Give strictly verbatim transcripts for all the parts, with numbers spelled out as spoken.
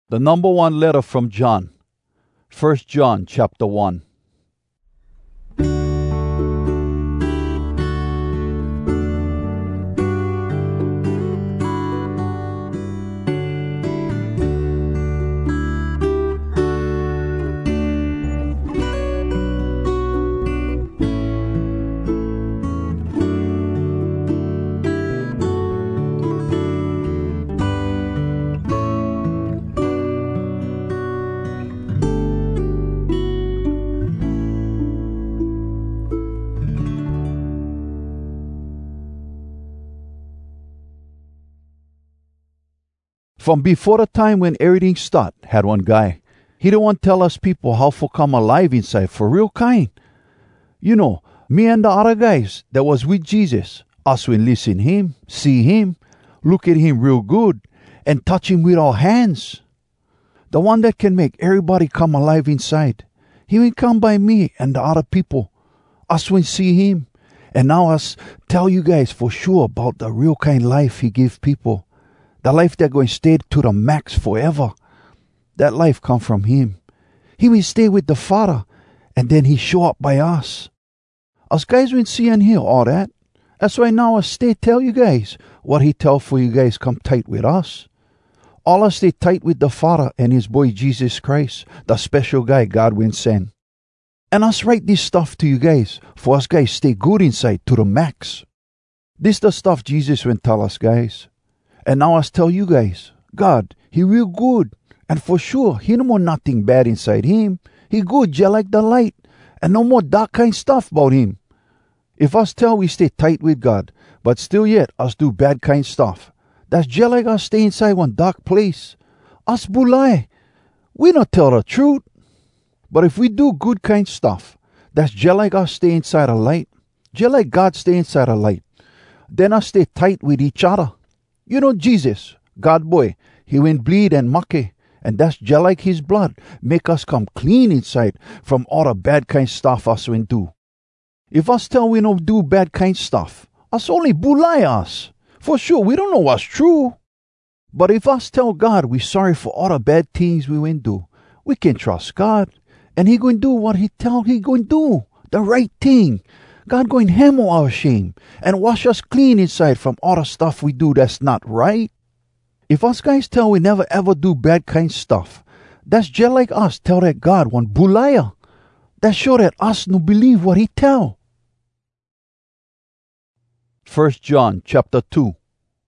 The number one letter from John, First John chapter one. From before the time when everything start, had one guy. He don't want to tell us people how to come alive inside for real kind. You know, me and the other guys that was with Jesus, us will listen him, see him, look at him real good, and touch him with our hands. The one that can make everybody come alive inside. He will come by me and the other people. Us will see him. And now us tell you guys for sure about the real kind life he give people. The life that going to stay to the max forever. That life come from him. He will stay with the Father, and then he show up by us. Us guys will see and hear all that. That's why now I stay tell you guys what he tell for you guys come tight with us. All us stay tight with the Father and his boy Jesus Christ, the special guy God will send. And us write this stuff to you guys, for us guys stay good inside to the max. This the stuff Jesus will tell us guys. And now I tell you guys, God, he real good. And for sure, he no more nothing bad inside him. He good just like the light. And no more dark kind stuff about him. If us tell we stay tight with God, but still yet us do bad kind stuff, that's just like us stay inside one dark place. Us bulai. We not tell the truth. But if we do good kind stuff, that's just like us stay inside a light. Just like God stay inside a light. Then us stay tight with each other. You know Jesus, God boy, he went bleed and mucky, and that's just like his blood, make us come clean inside from all the bad kind stuff us went do. If us tell we don't do bad kind stuff, us only bully us. For sure, we don't know what's true. But if us tell God we sorry for all the bad things we went do, we can trust God, and he going to do what he tell he going to do, the right thing. God going to hammer our shame and wash us clean inside from all the stuff we do that's not right. If us guys tell we never ever do bad kind stuff, that's just like us tell that God one bulaya. That show that us no believe what he tell. First John chapter two.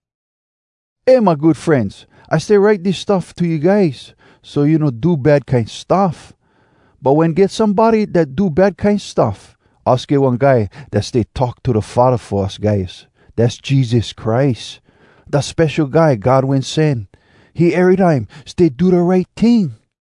Hey my good friends, I stay write this stuff to you guys so you no do bad kind stuff. But when get somebody that do bad kind stuff, us get one guy that stay talk to the Father for us guys. That's Jesus Christ. The special guy God will send. He every time stay do the right thing.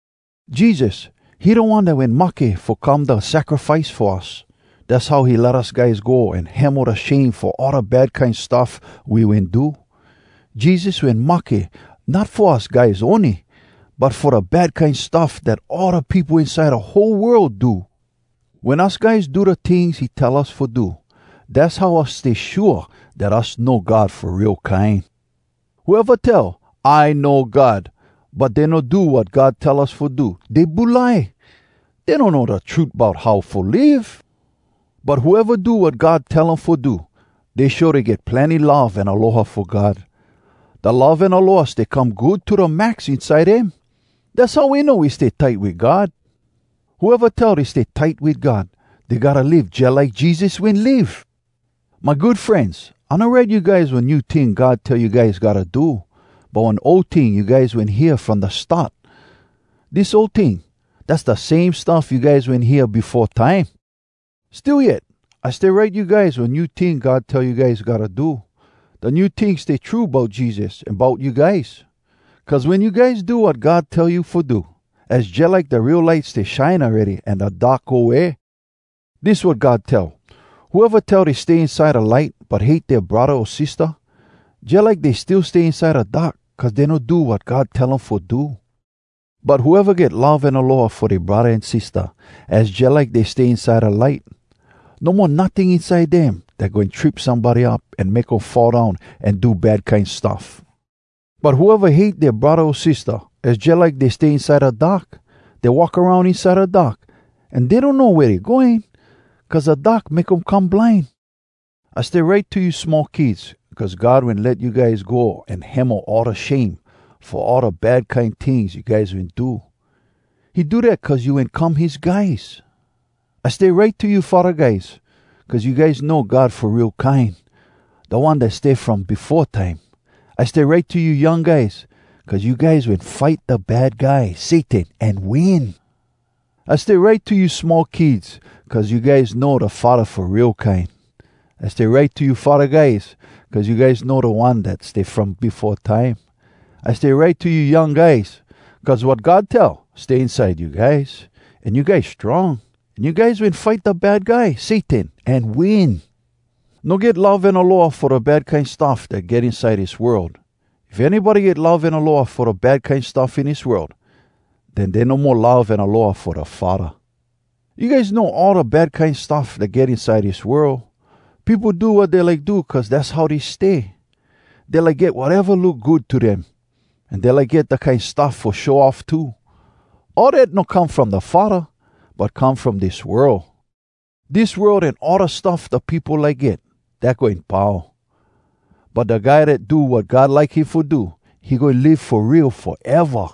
Jesus, he the one that went mucky for come the sacrifice for us. That's how he let us guys go and hammer the shame for all the bad kind stuff we went do. Jesus went mucky, not for us guys only, but for the bad kind stuff that all the people inside the whole world do. When us guys do the things he tell us for do, that's how us stay sure that us know God for real kind. Whoever tell, I know God, but they no do what God tell us for do, they bully. They don't know the truth about how for live. But whoever do what God tell them for do, they sure they get plenty love and aloha for God. The love and aloha they come good to the max inside them. That's how we know we stay tight with God. Whoever tell they stay tight with God, they gotta live just like Jesus will live. My good friends, I don't read you guys one new thing God tell you guys gotta do, but one old thing you guys went hear from the start. This old thing, that's the same stuff you guys went hear before time. Still yet, I stay write you guys one new thing God tell you guys gotta do. The new thing stay true about Jesus and about you guys. Cause when you guys do what God tell you for do, as just like the real lights they shine already and the dark go away. This what God tell. Whoever tell they stay inside a light but hate their brother or sister, just like they still stay inside a dark cause they don't do what God tell them for do. But whoever get love and aloha for their brother and sister, as just like they stay inside a light, no more nothing inside them that going to trip somebody up and make them fall down and do bad kind stuff. But whoever hate their brother or sister It's just like they stay inside a dock. They walk around inside a dock, and they don't know where they're going, because a dock make them come blind. I stay right to you small kids, because God will let you guys go and hammer all the shame for all the bad kind things you guys will do. He do that because you will come his guys. I stay right to you father guys, because you guys know God for real kind, the one that stay from before time. I stay right to you young guys, because you guys will fight the bad guy, Satan, and win. I stay right to you small kids, because you guys know the Father for real kind. I stay right to you father guys, because you guys know the one that stay from before time. I stay right to you young guys, because what God tell, stay inside you guys. And you guys strong. And you guys will fight the bad guy, Satan, and win. No get love and a law for the bad kind stuff that get inside this world. If anybody get love and a law for the bad kind stuff in this world, then there no more love and a law for the Father. You guys know all the bad kind stuff that get inside this world. People do what they like do because that's how they stay. They like get whatever look good to them. And they like get the kind stuff for show off too. All that no come from the Father, but come from this world. This world and all the stuff the people like get, that go in power. But the guy that do what God like him for do, he going to live for real forever.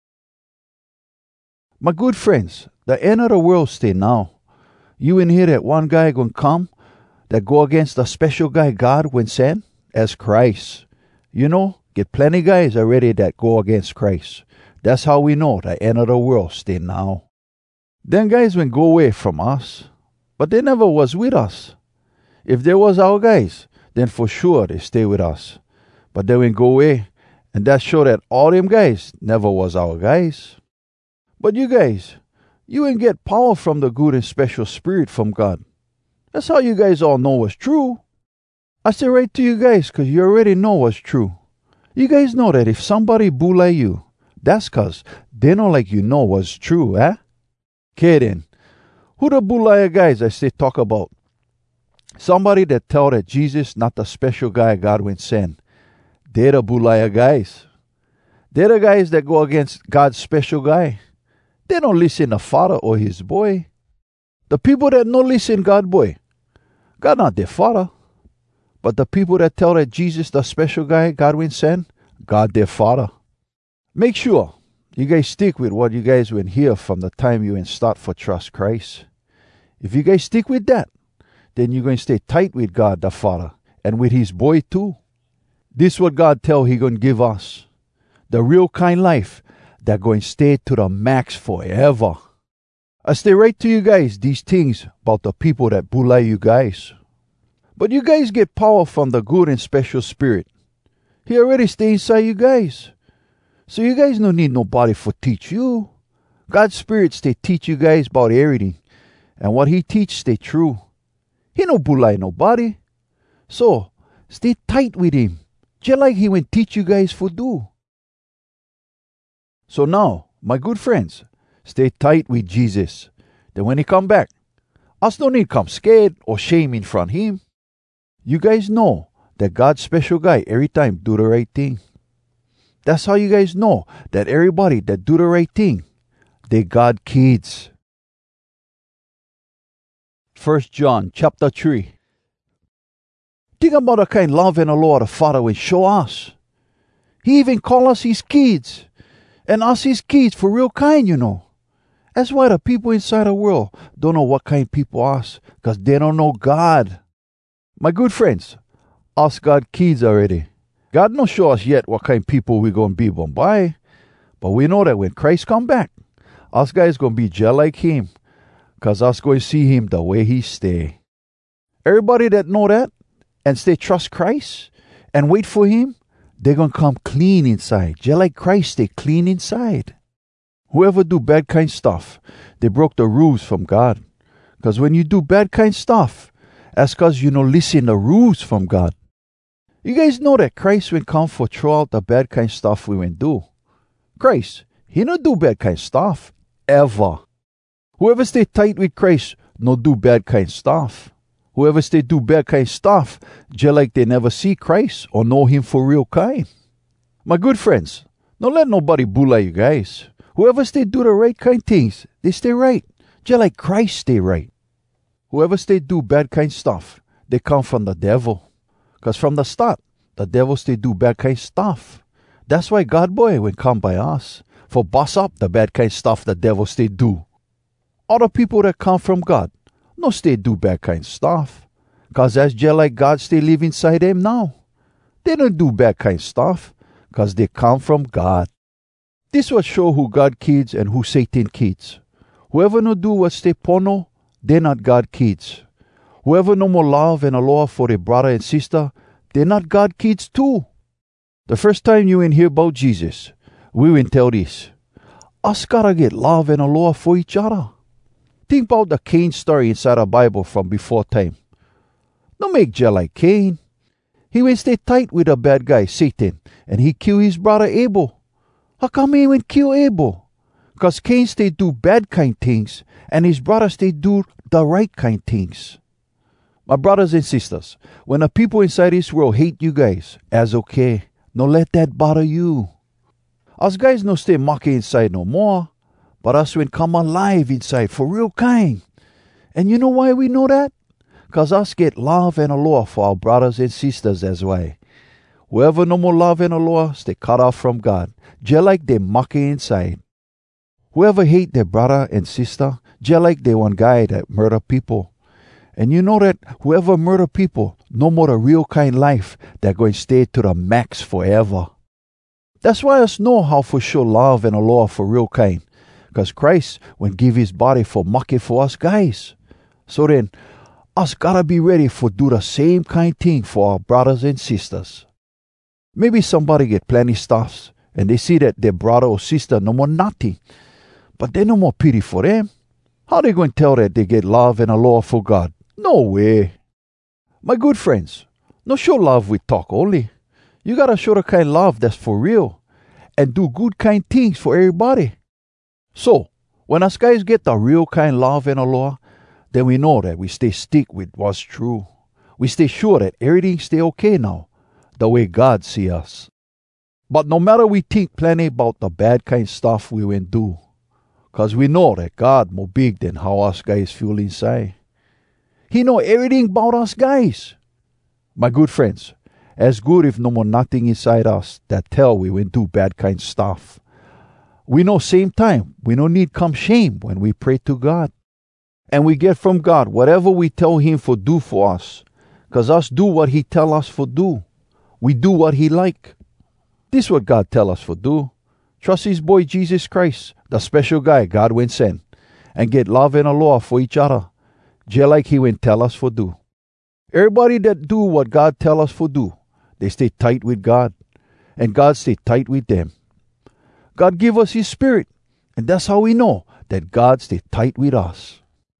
My good friends, the end of the world stay now. You in here that one guy going to come that go against the special guy God when send as Christ. You know, get plenty guys already that go against Christ. That's how we know the end of the world stay now. Then guys will go away from us, but they never was with us. If they was our guys, then for sure they stay with us. But they will go away, and that show that all them guys never was our guys. But you guys, you ain't get power from the good and special spirit from God. That's how you guys all know what's true. I say right to you guys, because you already know what's true. You guys know that if somebody bully you, that's because they don't like you know what's true, eh? Okay then, who the bully guys I say talk about? Somebody that tell that Jesus not the special guy God will send. They're the bully guys. They're the guys that go against God's special guy. They don't listen to Father or his boy. The people that don't listen God boy, God not their Father. But the people that tell that Jesus the special guy God will send, God their Father. Make sure you guys stick with what you guys will hear from the time you start for trust Christ. If you guys stick with that, then you're going to stay tight with God the Father and with his boy too. This is what God tell he going to give us. The real kind life that going to stay to the max forever. I stay right to you guys these things about the people that bully you guys. But you guys get power from the good and special spirit. He already stay inside you guys. So you guys don't need nobody for teach you. God's spirit stay teach you guys about everything. And what he teach stay true. He no bully nobody. So stay tight with him. Just like he will teach you guys for do. So now, my good friends, stay tight with Jesus. Then when he come back, us don't need come scared or shame in front of him. You guys know that God's special guy every time do the right thing. That's how you guys know that everybody that do the right thing, they God kids. First John chapter three. Think about the kind love and the Lord the Father will show us. He even call us his kids. And us his kids for real kind, you know. That's why the people inside the world don't know what kind of people us. Because they don't know God. My good friends, us God kids already. God not show us yet what kind of people we going to be born by. But we know that when Christ come back, us guys going to be just like him. Because us going to see him the way he stay. Everybody that know that and stay trust Christ and wait for him, they're going to come clean inside. Just like Christ stay clean inside. Whoever do bad kind stuff, they broke the rules from God. Because when you do bad kind stuff, that's because you don't listen the rules from God. You guys know that Christ will come for throw out the bad kind stuff we won't do. Christ, he don't do bad kind stuff. Ever. Whoever stay tight with Christ, no do bad kind stuff. Whoever stay do bad kind stuff, just like they never see Christ or know him for real kind. My good friends, Don't let nobody bully you guys. Whoever stay do the right kind things, they stay right. Just like Christ stay right. Whoever stay do bad kind stuff, they come from the devil. Because from the start, the devil stay do bad kind stuff. That's why God boy will come by us. For boss up the bad kind stuff the devil stay do. Other people that come from God, no stay do bad kind stuff. Because that's just like God stay live inside them now. They don't do bad kind stuff. Because they come from God. This will show who God kids and who Satan kids. Whoever no do what stay porno, they're not God kids. Whoever no more love and a law for their brother and sister, they're not God kids too. The first time you in hear about Jesus, we will tell this. Us gotta get love and a law for each other. Think about the Cain story inside the Bible from before time. Don't make just like Cain. He went stay tight with a bad guy, Satan, and he killed his brother Abel. How come he went kill Abel? Because Cain stay do bad kind things, and his brother stay do the right kind things. My brothers and sisters, when the people inside this world hate you guys, as okay, no let that bother you. Us guys no stay mucky inside no more, but us when come alive inside for real kind. And you know why we know that? Because us get love and a law for our brothers and sisters as well. Whoever no more love and a law, stay cut off from God, just like they mucky inside. Whoever hate their brother and sister, just like they one guy that murder people. And you know that whoever murder people, no more the real kind life, they're going to stay to the max forever. That's why us know how for show love and a law for real kind. Because Christ will give his body for mucky for us guys. So then, us gotta be ready for do the same kind thing for our brothers and sisters. Maybe somebody get plenty stuffs and they see that their brother or sister no more nothing, but they no more pity for them. How they going to tell that they get love and a law for God? No way. My good friends, no show love with talk only. You gotta show the kind love that's for real and do good kind things for everybody. So, when us guys get the real kind love and a law, then we know that we stay stick with what's true. We stay sure that everything stay okay now, the way God see us. But no matter we think plenty about the bad kind stuff we went do, because we know that God more big than how us guys feel inside. He know everything about us guys. My good friends, as good if no more nothing inside us that tell we went do bad kind stuff. We know same time, we no need come shame when we pray to God. And we get from God whatever we tell him for do for us. Because us do what he tell us for do. We do what he like. This what God tell us for do. Trust his boy Jesus Christ, the special guy God went send. And get love and a law for each other. Just like he went tell us for do. Everybody that do what God tell us for do, they stay tight with God. And God stay tight with them. God give us his spirit. And that's how we know that God stay tight with us.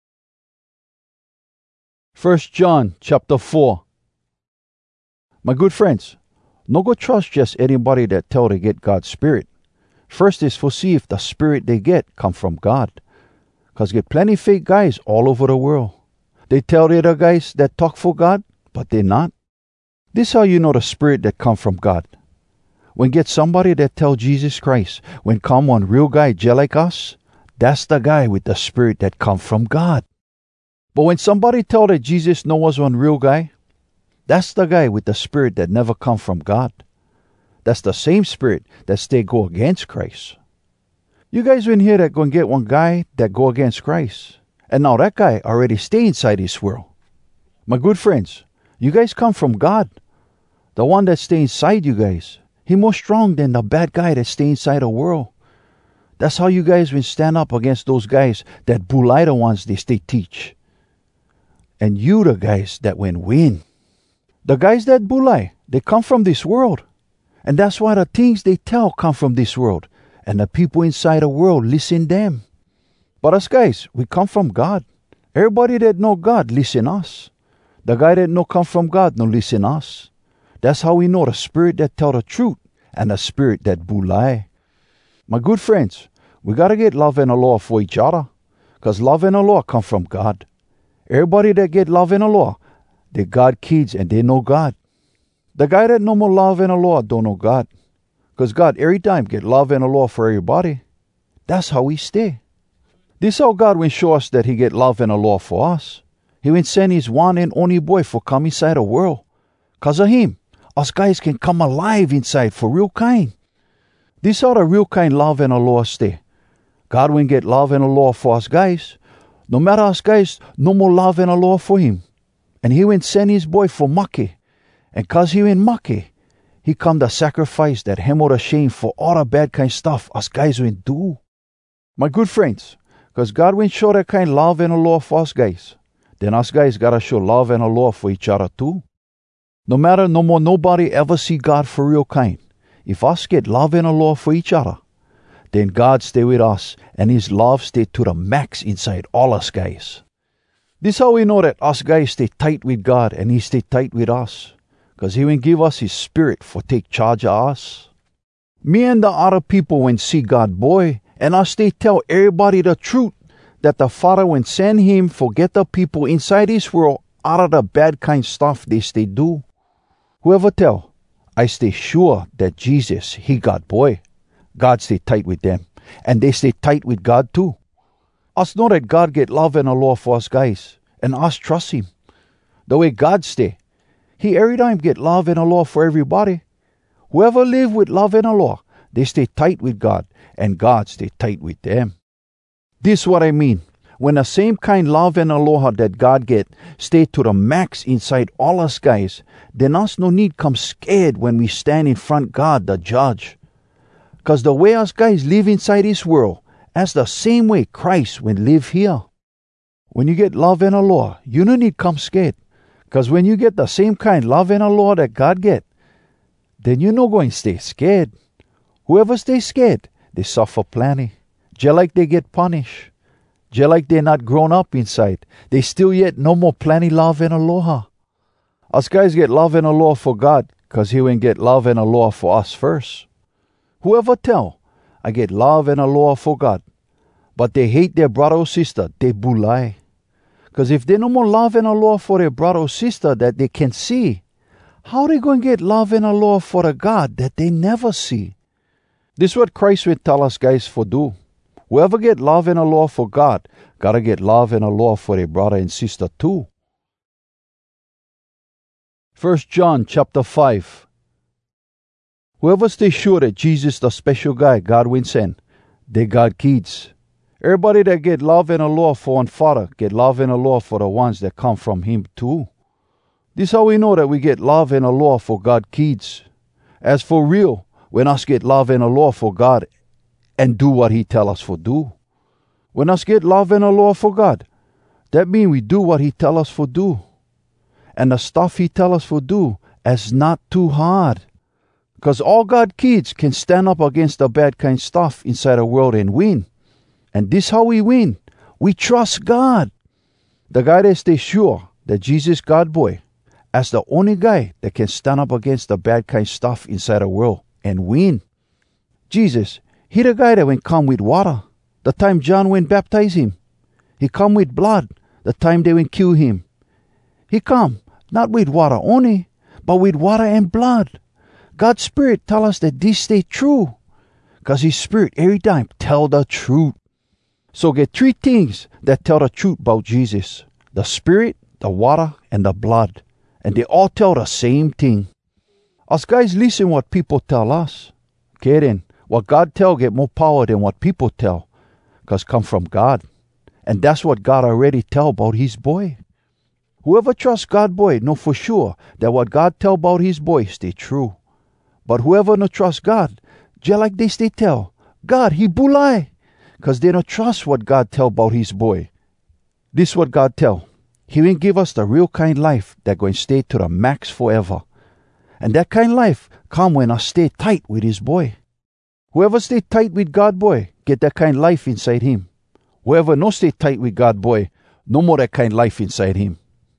First John chapter four. My good friends, no go trust just anybody that tell they get God's spirit. First is for see if the spirit they get come from God. Because get plenty fake guys all over the world. They tell the other guys that talk for God, but they not. This how you know the spirit that come from God. When get somebody that tell Jesus Christ, when come one real guy just like us, that's the guy with the spirit that come from God. But when somebody tell that Jesus no was one real guy, that's the guy with the spirit that never come from God. That's the same spirit that stay go against Christ. You guys in here that going to get one guy that go against Christ. And now that guy already stay inside this world. My good friends, you guys come from God. The one that stay inside you guys. He more strong than the bad guy that stay inside the world. That's how you guys will stand up against those guys that bully the ones they stay teach. And you the guys that win win. The guys that bully, they come from this world. And that's why the things they tell come from this world. And the people inside the world listen them. But us guys, we come from God. Everybody that know God listen us. The guy that no come from God no listen us. That's how we know the spirit that tell the truth and the spirit that bully. My good friends, we got to get love and a law for each other. Because love and a law come from God. Everybody that get love and a law, they God kids and they know God. The guy that no more love and a law don't know God. Because God every time get love and a law for everybody. That's how we stay. This how God will show us that he get love and a law for us. He will send his one and only boy for come inside the world. Because of him, us guys can come alive inside for real kind. This how the real kind love and a law stay. God will get love and a law for us guys. No matter us guys, no more love and a law for him. And he will send his boy for Maki. And cause he will Maki, he come to sacrifice that him or the shame for all the bad kind stuff us guys will do. My good friends, because God will show that kind love and a law for us guys, then us guys gotta show love and a law for each other too. No matter no more nobody ever see God for real kind. If us get love and a law for each other, then God stay with us and his love stay to the max inside all us guys. This how we know that us guys stay tight with God and he stay tight with us. Because he will give us his spirit for take charge of us. Me and the other people when see God boy, and us they tell everybody the truth that the Father will send him for get the people inside this world out of the bad kind stuff they stay do. Whoever tell, I stay sure that Jesus, he God boy. God stay tight with them. And they stay tight with God too. Us know that God get love and a law for us guys. And us trust him. The way God stay. He every time get love and a law for everybody. Whoever live with love and a law, they stay tight with God. And God stay tight with them. This what I mean. When the same kind love and aloha that God get stay to the max inside all us guys, then us no need come scared when we stand in front God the judge. Because the way us guys live inside this world, that's the same way Christ will live here. When you get love and a law, you no need come scared. Because when you get the same kind love and a law that God get, then you're not going to stay scared. Whoever stays scared, they suffer plenty. Just like they get punished. Just like they're not grown up inside. They still yet no more plenty love and aloha. Us guys get love and aloha for God because he will get love and aloha for us first. Whoever tell, I get love and aloha for God, but they hate their brother or sister, they bulai. Because if they no more love and aloha for their brother or sister that they can see, how they going to get love and aloha for a God that they never see? This is what Christ will tell us guys for do. Whoever get love and aloha for God, gotta get love and aloha for their brother and sister too. First John chapter five. Whoever stay sure that Jesus the special guy God will send, they God kids. Everybody that get love and aloha for one Father, get love and aloha for the ones that come from him too. This how we know that we get love and aloha for God kids. As for real, when us get love and aloha for God and do what he tell us for do. When us get love and aloha for God, that mean we do what he tell us for do. And the stuff he tell us for do is not too hard. Because all God kids can stand up against the bad kind stuff inside the world and win. And this how we win. We trust God. The guy that stay sure that Jesus God boy as the only guy that can stand up against the bad kind stuff inside the world and win. Jesus, he the guy that went come with water. The time John went baptize him. He come with blood. The time they went kill him. He come not with water only, but with water and blood. God's Spirit tell us that this stay true. Because his Spirit every time tell the truth. So get three things that tell the truth about Jesus. The Spirit, the water, and the blood. And they all tell the same thing. Us guys listen what people tell us. Okay then, what God tell get more power than what people tell. Because come from God. And that's what God already tell about his boy. Whoever trusts God boy know for sure that what God tell about his boy stay true. But whoever no trust God, just like they stay tell, God, he bulai. Because they don't trust what God tell about his boy. This what God tell. He will give us the real kind life that going to stay to the max forever. And that kind life come when I stay tight with his boy. Whoever stay tight with God boy, get that kind life inside him. Whoever no stay tight with God boy, no more that kind life inside him.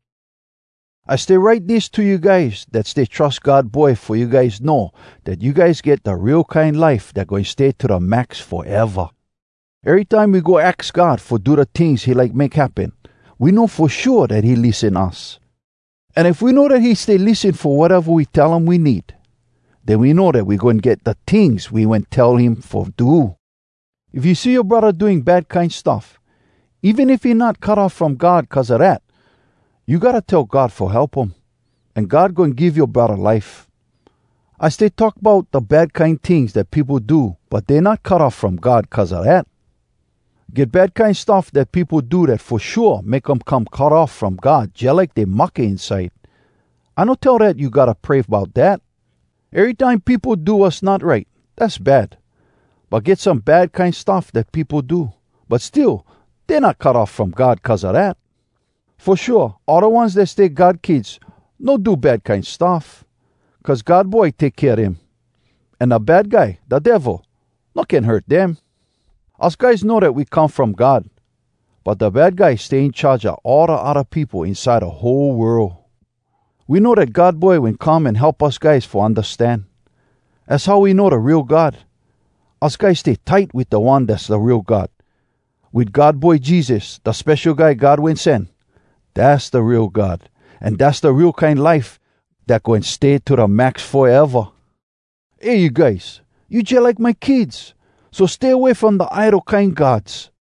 I stay write this to you guys that stay trust God boy for you guys know that you guys get the real kind life that going to stay to the max forever. Every time we go ask God for do the things he like make happen, we know for sure that he listen us. And if we know that he stay listen for whatever we tell him we need, then we know that we're going to get the things we went tell him for do. If you see your brother doing bad kind stuff, even if he not cut off from God because of that, you got to tell God for help him. And God going to give your brother life. I stay talk about the bad kind things that people do, but they're not cut off from God because of that. Get bad kind stuff that people do that for sure make them come cut off from God, just like they muck inside. I don't tell that you got to pray about that. Every time people do what's not right, that's bad. But get some bad kind stuff that people do. But still, they're not cut off from God because of that. For sure, all the ones that stay God kids, no do bad kind stuff. Because God boy take care of him. And the bad guy, the devil, no can hurt them. Us guys know that we come from God. But the bad guy stay in charge of all the other people inside the whole world. We know that God boy will come and help us guys for understand. That's how we know the real God. Us guys stay tight with the one that's the real God. With God boy Jesus, the special guy God will send. That's the real God. And that's the real kind life that going to stay to the max forever. Hey you guys, you just like my kids. So stay away from the idle kind gods.